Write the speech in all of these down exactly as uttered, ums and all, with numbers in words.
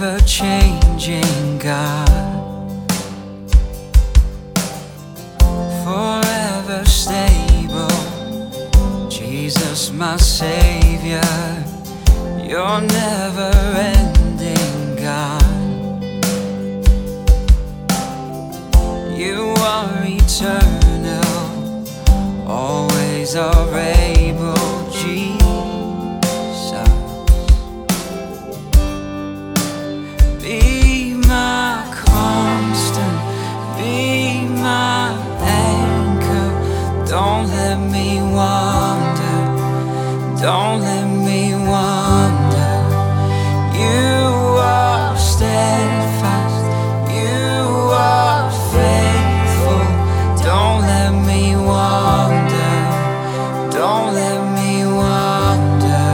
never-changing God, forever stable, Jesus my Savior. You're never-ending God, you are eternal, always are able, Jesus. Be my constant, be my anchor. Don't let me wander, don't let me wander. You are steadfast, you are faithful. Don't let me wander, don't let me wander.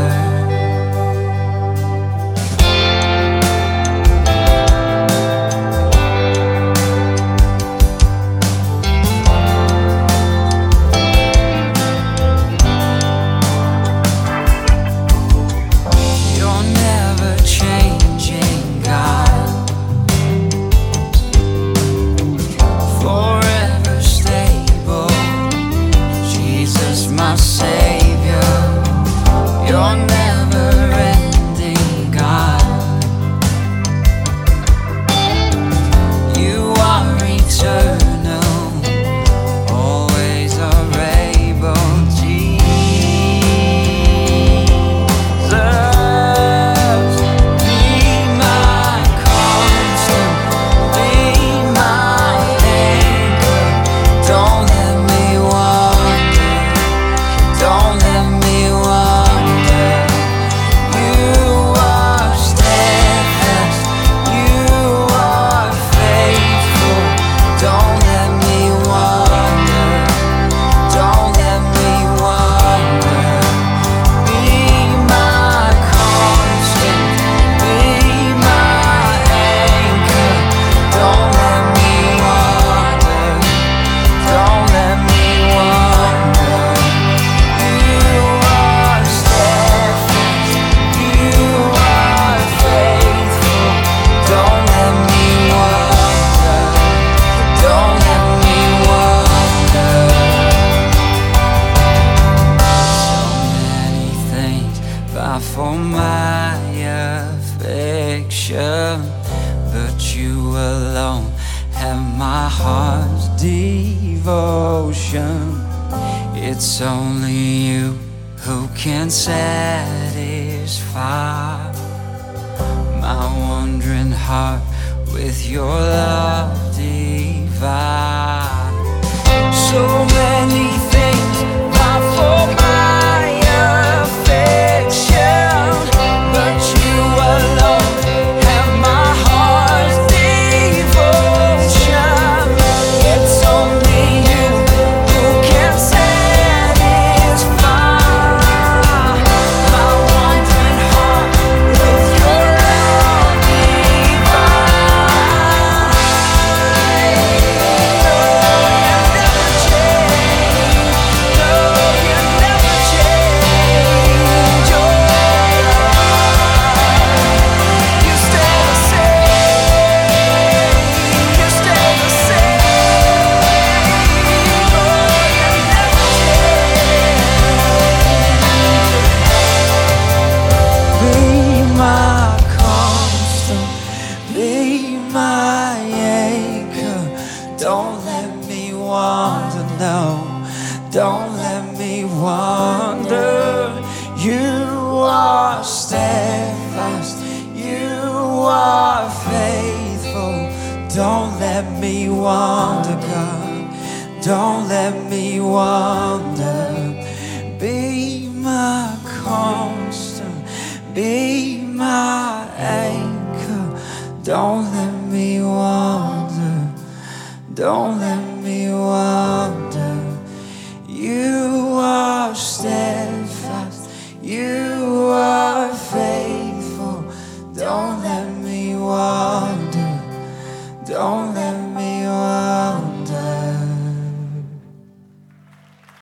You're never-changing God, forever stable, Jesus my Savior. You're never-ending God, you are eternal, always are able, Jesus. Be my constant, be my anchor. Don't let me wander, don't let me wander. You are steadfast, you are faithful. Don't let me wander, don't let me wander. Be my constant, be my anchor. Don't let me wander, don't let me wander. You are steadfast, you are faithful. Don't let me wander, don't let me wander. So many things vie for my affection, but you alone have my heart's devotion. It's only you who can satisfy my wandering heart with your love divine. So many things vie for my affection, but you alone have my heart's devotion. It's only you who can satisfy my wandering heart with your love divine. No, you never change, no, you never change. Oh, you stay the same, you stay the same. Oh, you never change. Be my constant, be my anchor. Don't let me wander, no, don't let me wander. You are steadfast, you are faithful. Don't let me wander, God, don't let me wander. Be my constant, be my anchor. Don't let me wander, don't let me wander.